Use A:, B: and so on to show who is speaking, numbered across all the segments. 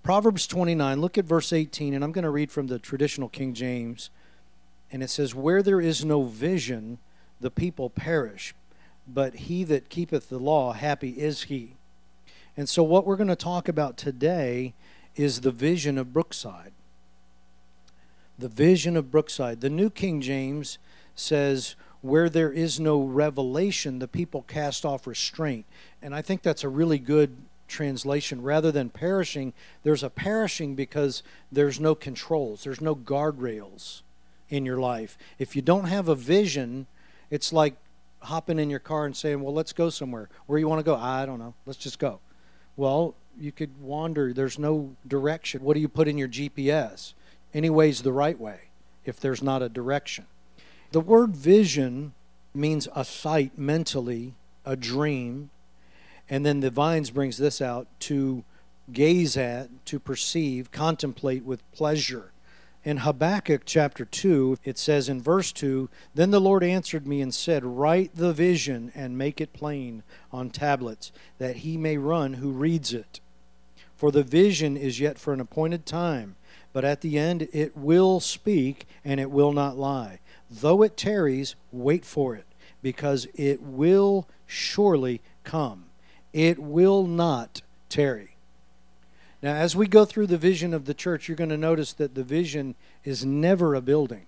A: Proverbs 29, look at verse 18, and I'm going to read from the traditional King James. And it says, "Where there is no vision, the people perish, but he that keepeth the law, happy is he." And so what we're going to talk about today is the vision of Brookside. The vision of Brookside. The New King James says, "Where there is no revelation, the people cast off restraint." And I think that's a really good translation. Rather than perishing, there's a perishing because there's no controls. There's no guardrails in your life. If you don't have a vision, it's like hopping in your car and saying, "Well, let's go somewhere." "Where you want to go?" "I don't know. Let's just go." Well, you could wander. There's no direction. What do you put in your GPS? Any way's the right way if there's not a direction. The word vision means a sight mentally, a dream. And then the Vines brings this out: to gaze at, to perceive, contemplate with pleasure. In Habakkuk chapter 2, it says in verse 2, "Then the Lord answered me and said, Write the vision and make it plain on tablets, that he may run who reads it. For the vision is yet for an appointed time, but at the end it will speak, and it will not lie. Though it tarries, wait for it, because it will surely come. It will not tarry." Now, as we go through the vision of the church, you're going to notice that the vision is never a building.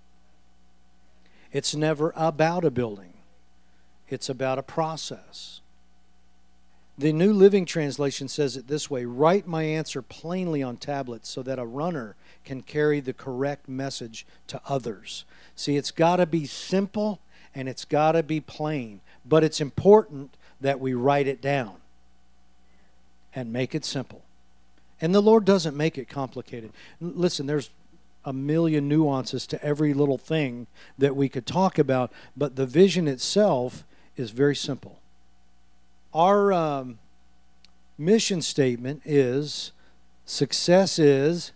A: It's never about a building. It's about a process. The New Living Translation says it this way: "Write my answer plainly on tablets so that a runner can carry the correct message to others." See, it's got to be simple and it's got to be plain, but it's important that we write it down and make it simple. And the Lord doesn't make it complicated. Listen, there's a million nuances to every little thing that we could talk about, but the vision itself is very simple. Our mission statement is, success is...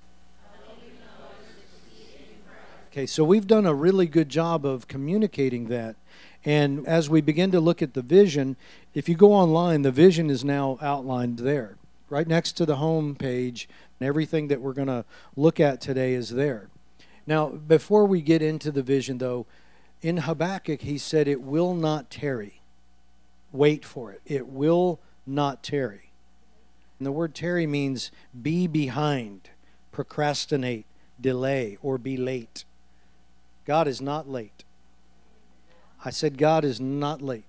A: Okay, so we've done a really good job of communicating that. And as we begin to look at the vision, if you go online, the vision is now outlined there. Right next to the home page, and everything that we're going to look at today is there. Now, before we get into the vision, though, in Habakkuk, he said, "It will not tarry." Wait for it. It will not tarry. And the word tarry means be behind, procrastinate, delay, or be late. God is not late. I said God is not late.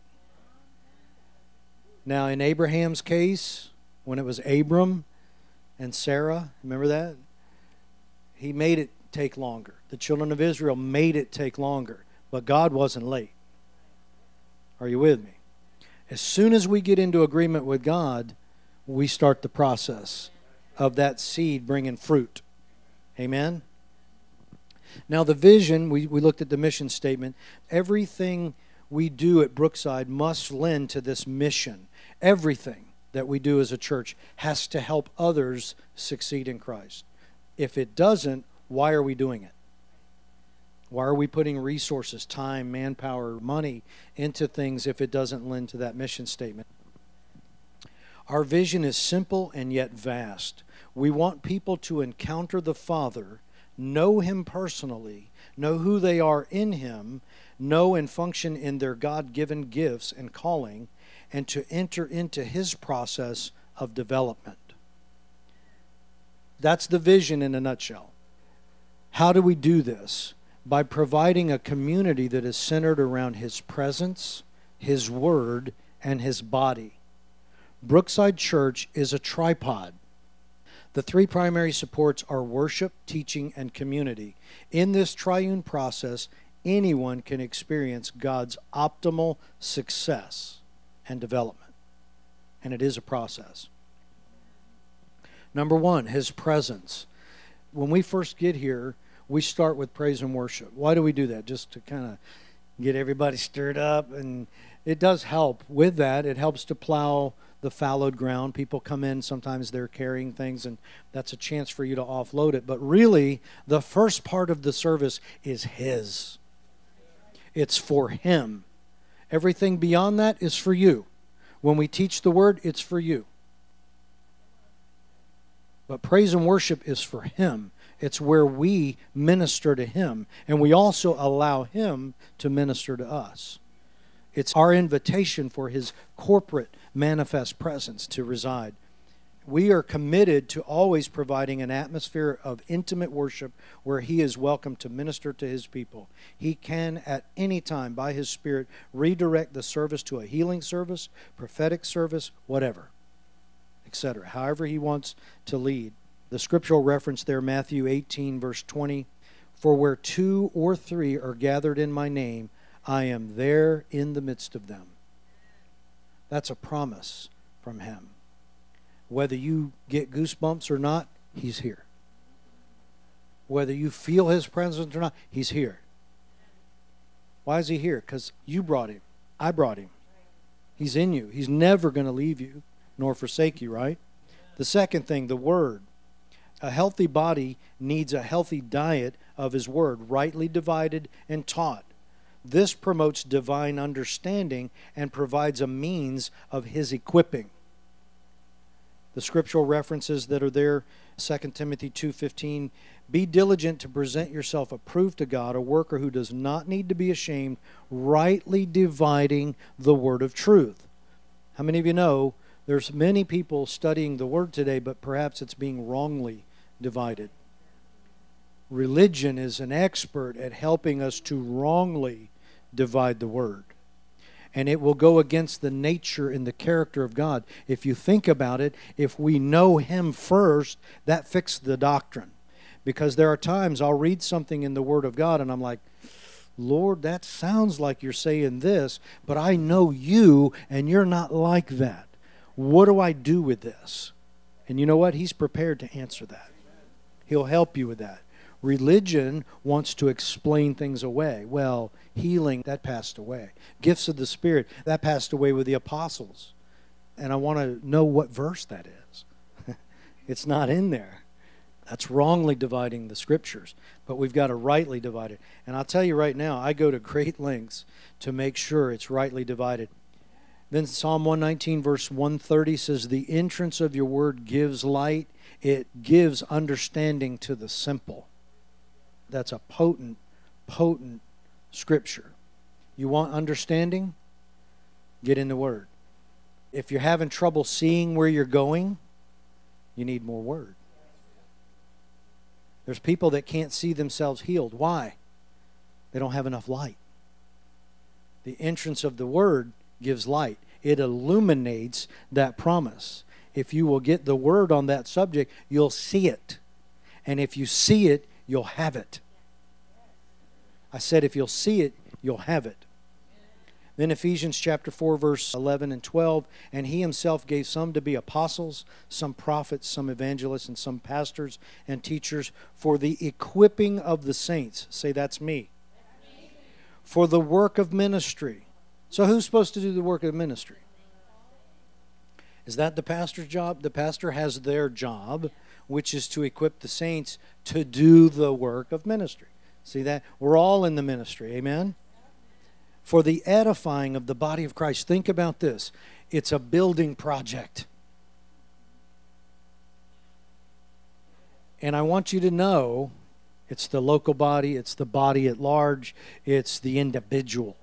A: Now, in Abraham's case, when it was Abram and Sarah, remember that? He made it take longer. The children of Israel made it take longer, but God wasn't late. Are you with me? As soon as we get into agreement with God, we start the process of that seed bringing fruit. Amen? Now the vision, we looked at the mission statement. Everything we do at Brookside must lend to this mission. Everything that we do as a church has to help others succeed in Christ. If it doesn't, why are we doing it? Why are we putting resources, time, manpower, money into things if it doesn't lend to that mission statement? Our vision is simple and yet vast. We want people to encounter the Father, know Him personally, know who they are in Him, know and function in their God-given gifts and calling, and to enter into His process of development. That's the vision in a nutshell. How do we do this? By providing a community that is centered around His presence, His Word, and His body. Brookside Church is a tripod. The three primary supports are worship, teaching, and community. In this triune process, anyone can experience God's optimal success and development. And it is a process. Number one, His presence. When we first get here, we start with praise and worship. Why do we do that? Just to kind of get everybody stirred up. And it does help with that. It helps to plow the fallowed ground. People come in, sometimes they're carrying things, and that's a chance for you to offload it. But really, the first part of the service is His. It's for Him. Everything beyond that is for you. When we teach the Word, it's for you. But praise and worship is for Him. It's where we minister to Him, and we also allow Him to minister to us. It's our invitation for His corporate manifest presence to reside. We are committed to always providing an atmosphere of intimate worship where He is welcome to minister to His people. He can at any time, by His Spirit, redirect the service to a healing service, prophetic service, whatever, etc. However He wants to lead. The scriptural reference there, Matthew 18, verse 20, "For where 2 or 3 are gathered in my name, I am there in the midst of them." That's a promise from Him. Whether you get goosebumps or not, He's here. Whether you feel His presence or not, He's here. Why is He here? Because you brought Him. I brought Him. He's in you. He's never going to leave you nor forsake you, right? The second thing, the Word. A healthy body needs a healthy diet of His Word, rightly divided and taught. This promotes divine understanding and provides a means of His equipping. The scriptural references that are there, 2 Timothy 2:15, "Be diligent to present yourself approved to God, a worker who does not need to be ashamed, rightly dividing the word of truth." How many of you know there's many people studying the word today, but perhaps it's being wrongly divided? Religion is an expert at helping us to wrongly divide the word. And it will go against the nature and the character of God. If you think about it, if we know Him first, that fixes the doctrine. Because there are times I'll read something in the Word of God and I'm like, Lord, that sounds like you're saying this, but I know you and you're not like that. What do I do with this? And you know what? He's prepared to answer that. He'll help you with that. Religion wants to explain things away. Well, healing, that passed away. Gifts of the Spirit, that passed away with the apostles. And I want to know what verse that is. It's not in there. That's wrongly dividing the Scriptures. But we've got to rightly divide it. And I'll tell you right now, I go to great lengths to make sure it's rightly divided. Then Psalm 119, verse 130 says, "The entrance of your word gives light. It gives understanding to the simple." That's a potent scripture. You want understanding? Get in the Word. If you're having trouble seeing where you're going, you need more Word. There's people that can't see themselves healed. Why? They don't have enough light. The entrance of the Word gives light. It illuminates that promise. If you will get the Word on that subject, you'll see it. And if you see it, you'll have it. I said if you'll see it, you'll have it. Then Ephesians chapter 4, verse 11 and 12, "And He Himself gave some to be apostles, some prophets, some evangelists, and some pastors and teachers for the equipping of the saints." Say, that's me. "For the work of ministry." So who's supposed to do the work of ministry? Is that the pastor's job? The pastor has their job, which is to equip the saints to do the work of ministry. See that? We're all in the ministry. Amen? "For the edifying of the body of Christ." Think about this. It's a building project. And I want you to know it's the local body, it's the body at large, it's the individual.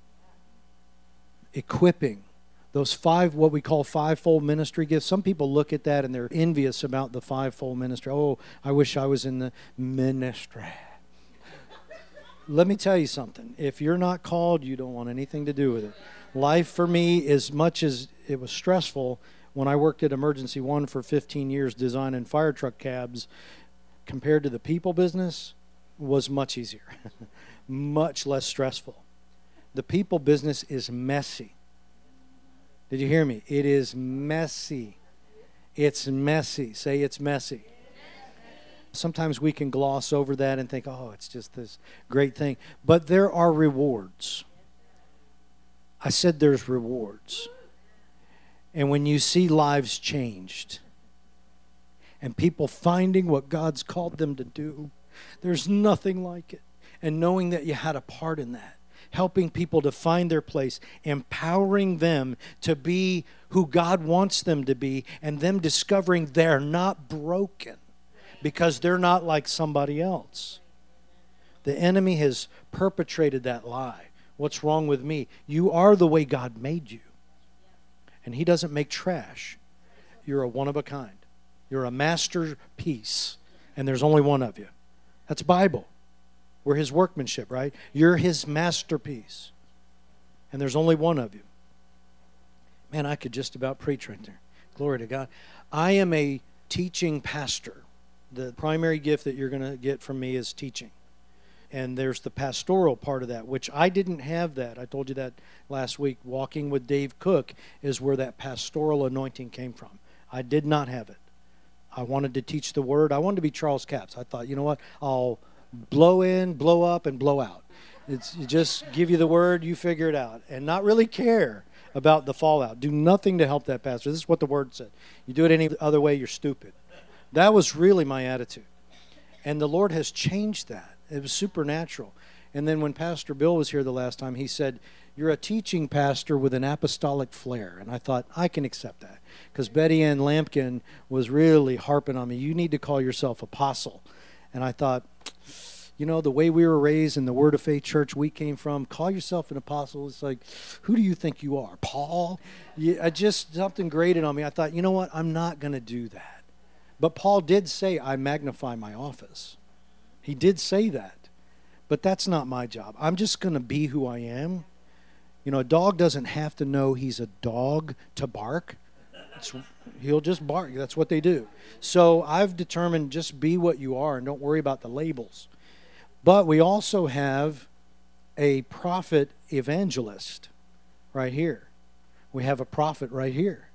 A: Equipping. Those 5, what we call 5-fold ministry gifts. Some people look at that and they're envious about the 5-fold ministry. Oh, I wish I was in the ministry. Let me tell you something. If you're not called, you don't want anything to do with it. Life for me, as much as it was stressful, when I worked at Emergency One for 15 years designing fire truck cabs, compared to the people business, was much easier. Much less stressful. The people business is messy. Did you hear me? It is messy. It's messy. Say it's messy. Sometimes we can gloss over that and think, oh, it's just this great thing. But there are rewards. I said there's rewards. And when you see lives changed and people finding what God's called them to do, there's nothing like it. And knowing that you had a part in that, helping people to find their place, empowering them to be who God wants them to be, and them discovering they're not broken because they're not like somebody else. The enemy has perpetrated that lie. What's wrong with me? You are the way God made you. And He doesn't make trash. You're a one of a kind. You're a masterpiece. And there's only one of you. That's Bible. We're His workmanship, right? You're His masterpiece. And there's only one of you. Man, I could just about preach right there. Glory to God. I am a teaching pastor. The primary gift that you're going to get from me is teaching. And there's the pastoral part of that, which I didn't have that. I told you that last week. Walking with Dave Cook is where that pastoral anointing came from. I did not have it. I wanted to teach the Word. I wanted to be Charles Capps. I thought, you know what? I'll blow in, blow up, and blow out. It's just give you the Word, you figure it out. And not really care about the fallout. Do nothing to help that pastor. This is what the Word said. You do it any other way, you're stupid. That was really my attitude. And the Lord has changed that. It was supernatural. And then when Pastor Bill was here the last time, he said, you're a teaching pastor with an apostolic flair. And I thought, I can accept that. Because Betty Ann Lampkin was really harping on me. You need to call yourself apostle. And I thought, you know, the way we were raised in the Word of Faith church we came from, call yourself an apostle. It's like, who do you think you are? Paul? Something grated on me. I thought, you know what? I'm not going to do that. But Paul did say, I magnify my office. He did say that. But that's not my job. I'm just going to be who I am. You know, a dog doesn't have to know he's a dog to bark. He'll just bark. That's what they do. So I've determined just be what you are and don't worry about the labels. But we also have a prophet evangelist right here. We have a prophet right here.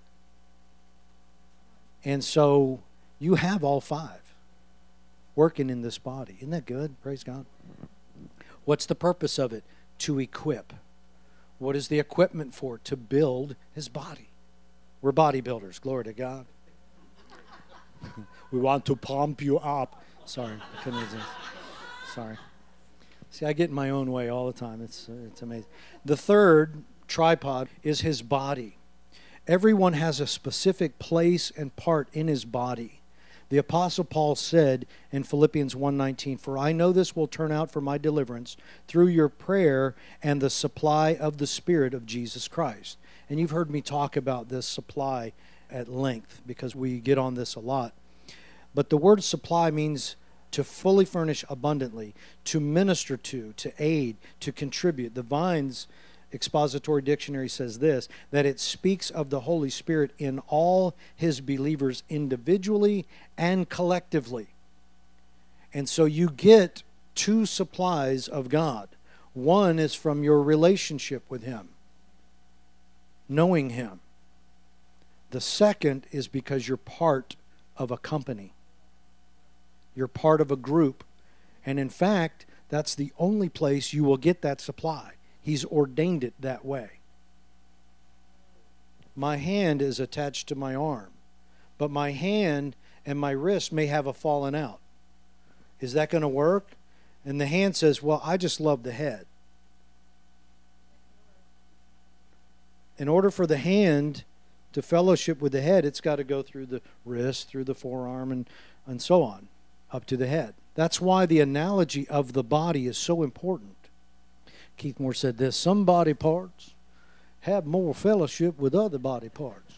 A: And so you have all five working in this body. Isn't that good? Praise God. What's the purpose of it? To equip. What is the equipment for? To build His body. We're bodybuilders. Glory to God. We want to pump you up. Sorry. I couldn't resist. Sorry. See, I get in my own way all the time. It's amazing. The third tripod is His body. Everyone has a specific place and part in his body. The Apostle Paul said in Philippians 1:19, for I know this will turn out for my deliverance through your prayer and the supply of the Spirit of Jesus Christ. And you've heard me talk about this supply at length because we get on this a lot. But the word supply means to fully furnish abundantly, to minister to aid, to contribute. The Vine's Expository Dictionary says this, that it speaks of the Holy Spirit in all His believers individually and collectively. And so you get two supplies of God. One is from your relationship with Him, knowing Him. The second is because you're part of a company. You're part of a group. And in fact, that's the only place you will get that supply. He's ordained it that way. My hand is attached to my arm, but my hand and my wrist may have a fallen out. Is that going to work? And the hand says, well, I just love the head. In order for the hand to fellowship with the head, it's got to go through the wrist, through the forearm, and so on, up to the head. That's why the analogy of the body is so important. Keith Moore said this, some body parts have more fellowship with other body parts.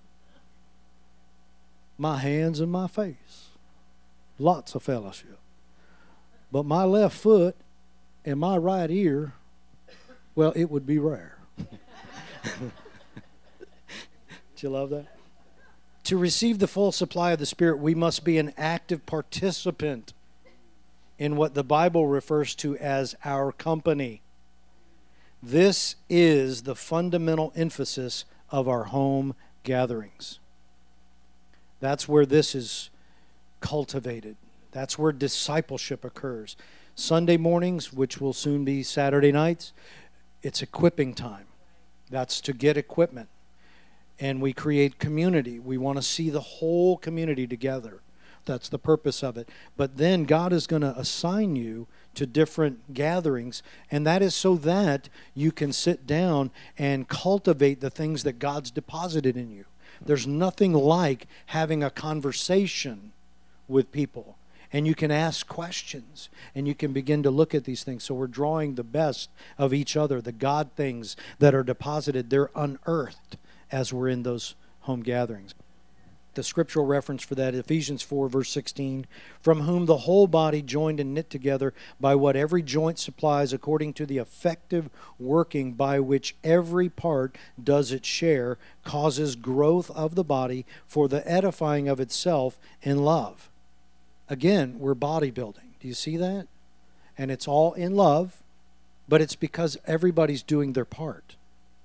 A: My hands and my face, lots of fellowship. But my left foot and my right ear, well, it would be rare. Did you love that? To receive the full supply of the Spirit, we must be an active participant in what the Bible refers to as our company. This is the fundamental emphasis of our home gatherings. That's where this is cultivated. That's where discipleship occurs. Sunday mornings, which will soon be Saturday nights, it's equipping time. That's to get equipment. And we create community. We want to see the whole community together. That's the purpose of it. But then God is going to assign you to different gatherings, and that is so that you can sit down and cultivate the things that God's deposited in you. There's nothing like having a conversation with people, and you can ask questions, and you can begin to look at these things. So we're drawing the best of each other. The God things that are deposited, they're unearthed as we're in those home gatherings. The scriptural reference for that, Ephesians 4, verse 16, from whom the whole body joined and knit together by what every joint supplies according to the effective working by which every part does its share, causes growth of the body for the edifying of itself in love. Again, we're bodybuilding. Do you see that? And it's all in love, but it's because everybody's doing their part.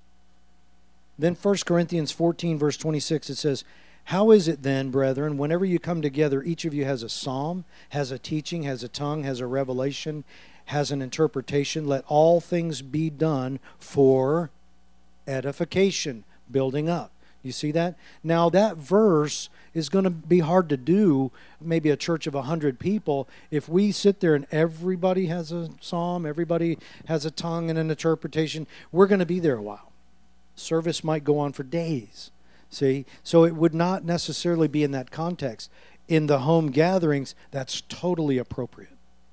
A: Then 1 Corinthians 14, verse 26, it says, how is it then, brethren, whenever you come together, each of you has a psalm, has a teaching, has a tongue, has a revelation, has an interpretation? Let all things be done for edification, building up. You see that? Now that verse is going to be hard to do, maybe a church of 100 people. If we sit there and everybody has a psalm, everybody has a tongue and an interpretation, we're going to be there a while. Service might go on for days. See? So it would not necessarily be in that context. In the home gatherings, that's totally appropriate.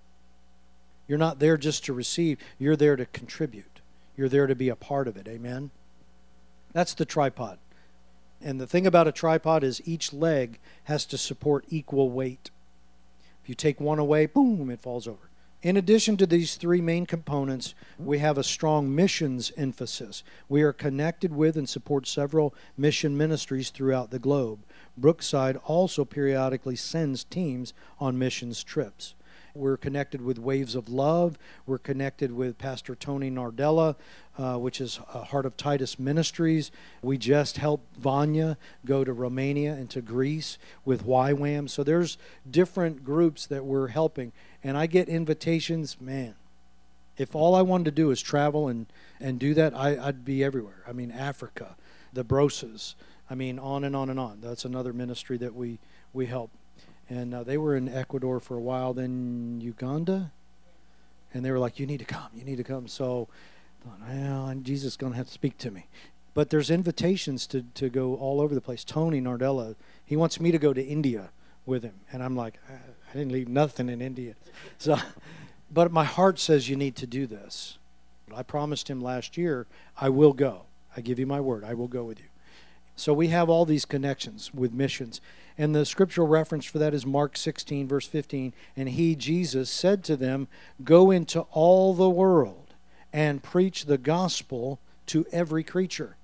A: You're not there just to receive. You're there to contribute. You're there to be a part of it. Amen? That's the tripod. And the thing about a tripod is each leg has to support equal weight. If you take one away, boom, it falls over. In addition to these three main components, we have a strong missions emphasis. We are connected with and support several mission ministries throughout the globe. Brookside also periodically sends teams on missions trips. We're connected with Waves of Love. We're connected with Pastor Tony Nardella, which is Heart of Titus Ministries. We just helped Vanya go to Romania and to Greece with YWAM. So there's different groups that we're helping. And I get invitations, man. If all I wanted to do is travel and do that, I'd be everywhere. I mean, Africa, the Brosas. I mean, on and on and on. That's another ministry that we help. And they were in Ecuador for a while, then Uganda. And they were like, you need to come, you need to come. So I thought, well, Jesus is going to have to speak to me. But there's invitations to go all over the place. Tony Nardella, he wants me to go to India with him. And I'm like, I didn't leave nothing in India. So, but my heart says you need to do this. I promised him last year, I will go. I give you my word, I will go with you. So we have all these connections with missions. And the scriptural reference for that is Mark 16, verse 15. And he, Jesus, said to them, go into all the world and preach the gospel to every creature.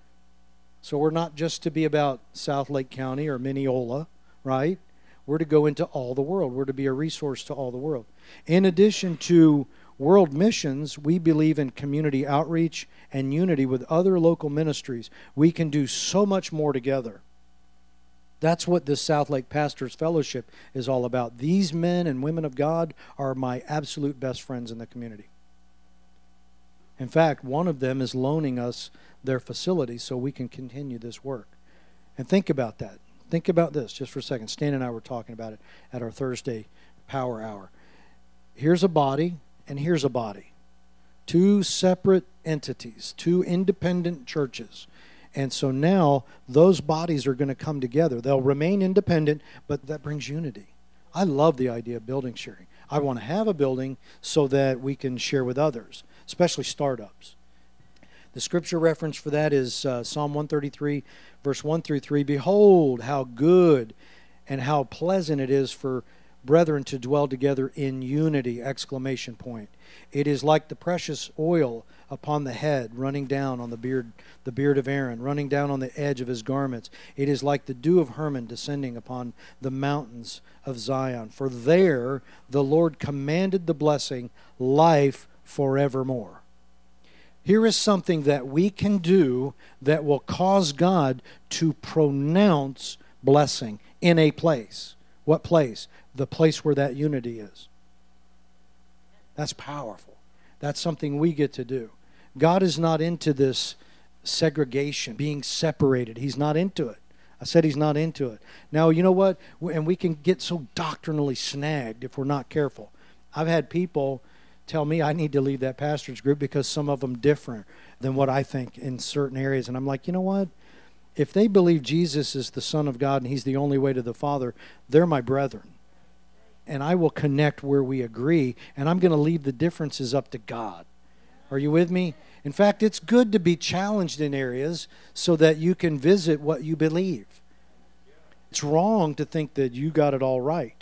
A: So we're not just to be about South Lake County or Mineola, right? We're to go into all the world. We're to be a resource to all the world. In addition to world missions, we believe in community outreach and unity with other local ministries. We can do so much more together. That's what this South Lake Pastors Fellowship is all about. These men and women of God are my absolute best friends in the community. In fact, one of them is loaning us their facility so we can continue this work. And think about that. Think about this just for a second. Stan and I were talking about it at our Thursday Power Hour. Here's a body and here's a body. Two separate entities, two independent churches. And so now those bodies are going to come together. They'll remain independent, but that brings unity. I love the idea of building sharing. I want to have a building so that we can share with others, especially startups. The scripture reference for that is Psalm 133, verse 1 through 3. Behold, how good and how pleasant it is for brethren to dwell together in unity, exclamation point. It is like the precious oil upon the head, running down on the beard of Aaron, running down on the edge of his garments. It is like the dew of Hermon descending upon the mountains of Zion. For there the Lord commanded the blessing, life forevermore. Here is something that we can do that will cause God to pronounce blessing in a place. What place? The place where that unity is. That's powerful. That's something we get to do. God is not into this segregation, being separated. He's not into it. I said he's not into it. Now, you know what? And we can get so doctrinally snagged if we're not careful. I've had people tell me I need to leave that pastor's group because some of them different than what I think in certain areas. And I'm like, you know what? If they believe Jesus is the Son of God and he's the only way to the Father, they're my brethren. And I will connect where we agree, and I'm going to leave the differences up to God. Are you with me? In fact, it's good to be challenged in areas so that you can visit what you believe. It's wrong to think that you got it all right.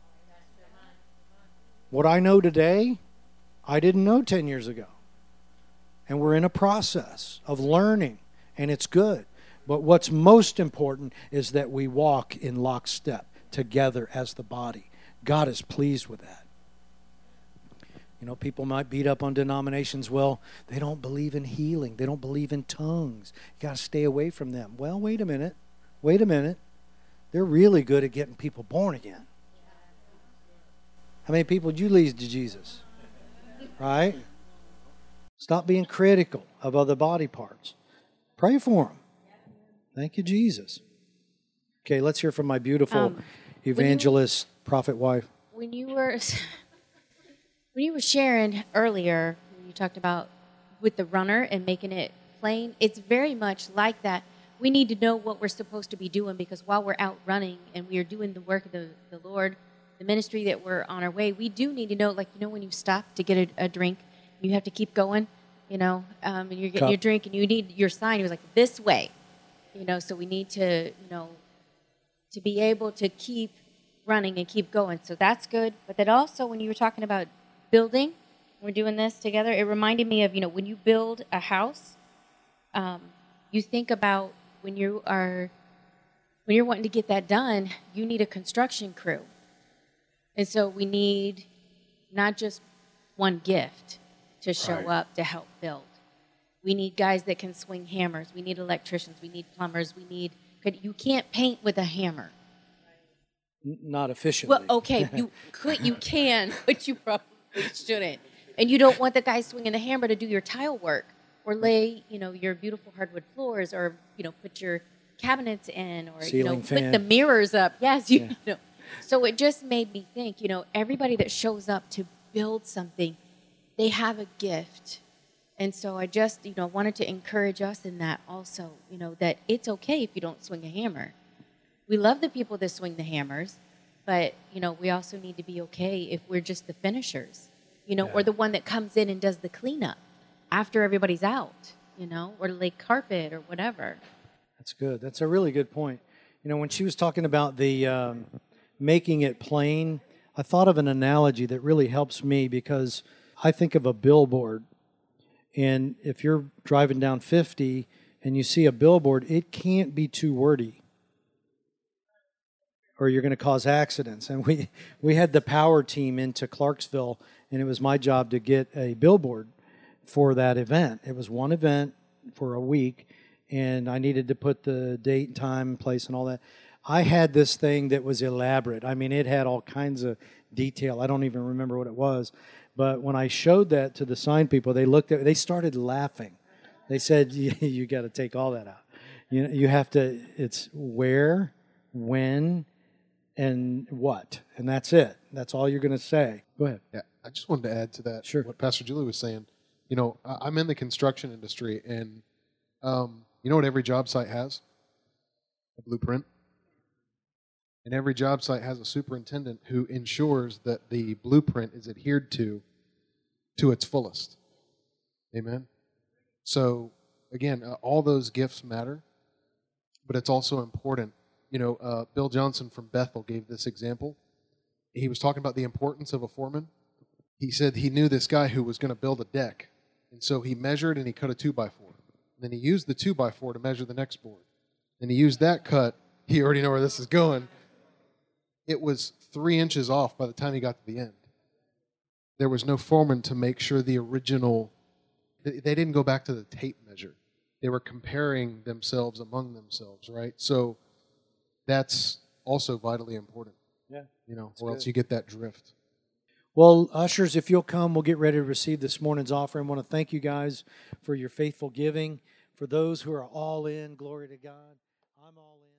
A: What I know today, I didn't know 10 years ago. And we're in a process of learning, and it's good. But what's most important is that we walk in lockstep together as the body. God is pleased with that. You know, people might beat up on denominations. Well, they don't believe in healing. They don't believe in tongues. You got to stay away from them. Well, wait a minute. Wait a minute. They're really good at getting people born again. How many people did you lead to Jesus? Right? Stop being critical of other body parts. Pray for them. Thank you, Jesus. Okay, let's hear from my beautiful evangelist, prophet wife.
B: When you were sharing earlier, you talked about with the runner and making it plain. It's very much like that. We need to know what we're supposed to be doing, because while we're out running and we are doing the work of the Lord, the ministry that we're on our way, we do need to know, like, you know, when you stop to get a drink, you have to keep going, you know, and you're getting your drink and you need your sign. It was like, this way, you know, so we need to, you know, to be able to keep running and keep going. So that's good. But then also when you were talking about building, we're doing this together, it reminded me of, you know, when you build a house, you think about when you're wanting to get that done, you need a construction crew. And so we need not just one gift to show up to help build. We need guys that can swing hammers. We need electricians. We need plumbers. You can't paint with a hammer.
A: Not efficiently.
B: Well, okay, you can, but you probably shouldn't. And you don't want the guy swinging the hammer to do your tile work or lay, you know, your beautiful hardwood floors, or, you know, put your cabinets in, or,
A: ceiling
B: you know,
A: fan.
B: put the mirrors up. Yes, you know. So it just made me think, you know, everybody that shows up to build something, they have a gift. And so I just, you know, wanted to encourage us in that also, you know, that it's okay if you don't swing a hammer. We love the people that swing the hammers, but, you know, we also need to be okay if we're just the finishers, you know, or the one that comes in and does the cleanup after everybody's out, you know, or lay carpet or whatever.
A: That's good. That's a really good point. You know, when she was talking about the making it plain, I thought of an analogy that really helps me, because I think of a billboard. And if you're driving down 50 and you see a billboard, it can't be too wordy, or you're going to cause accidents. And we had the power team into Clarksville, and it was my job to get a billboard for that event. It was one event for a week, and I needed to put the date and time and place and all that. I had this thing that was elaborate. I mean, it had all kinds of detail. I don't even remember what it was. But when I showed that to the sign people, they started laughing. They said, you got to take all that out. You have to, it's where, when, and what. And that's it. That's all you're going to say. Go ahead.
C: Yeah, I just wanted to add to that,
A: Sure.
C: what Pastor Julie was saying. You know, I'm in the construction industry, and you know what every job site has? A blueprint. And every job site has a superintendent who ensures that the blueprint is adhered to its fullest. Amen? So, again, all those gifts matter, but it's also important. You know, Bill Johnson from Bethel gave this example. He was talking about the importance of a foreman. He said he knew this guy who was going to build a deck, and so he measured and he cut a 2x4. Then he used the 2x4 to measure the next board. Then he used that cut. You already know where this is going. It was 3 inches off by the time he got to the end. There was no foreman to make sure the original, they didn't go back to the tape measure. They were comparing themselves among themselves, right? So that's also vitally important.
A: Yeah.
C: You know, or else you get that drift.
A: Well, ushers, if you'll come, we'll get ready to receive this morning's offering. I want to thank you guys for your faithful giving. For those who are all in, glory to God. I'm all in.